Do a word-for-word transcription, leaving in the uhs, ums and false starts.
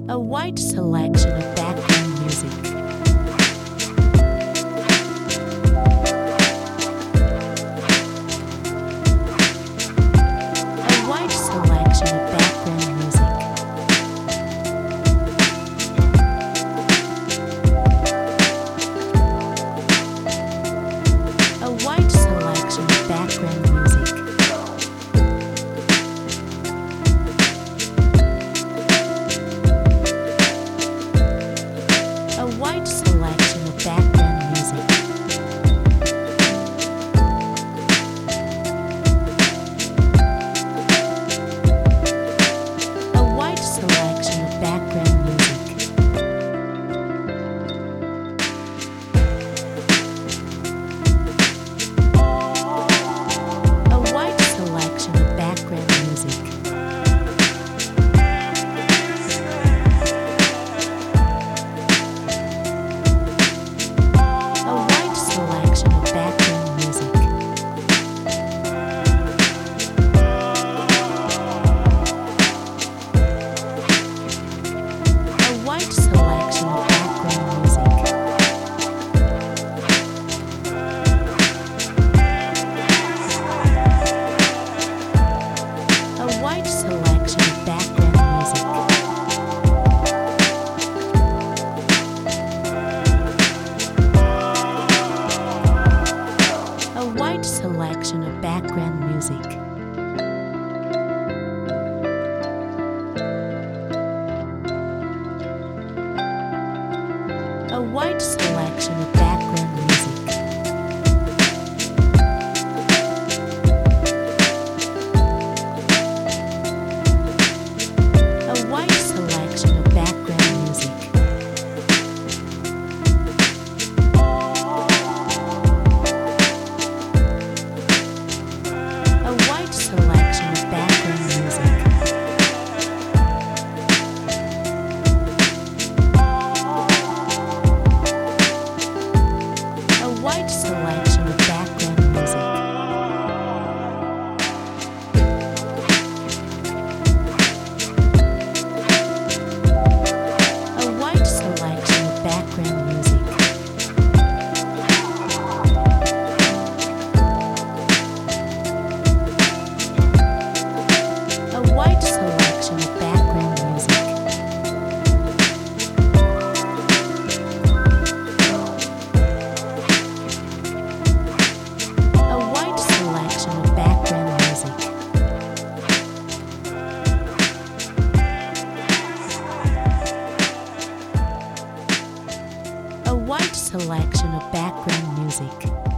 A wide selection of background music. A wide selection of background music. A wide selection of background music. A wide selection of background music. A wide selection of background music. A wide selection of background music. Selection of background music. A wide selection of background music. A wide selection of background music. Wide selection of background music. A wide selection of background music. A wide selection of background music. A wide selection of background music.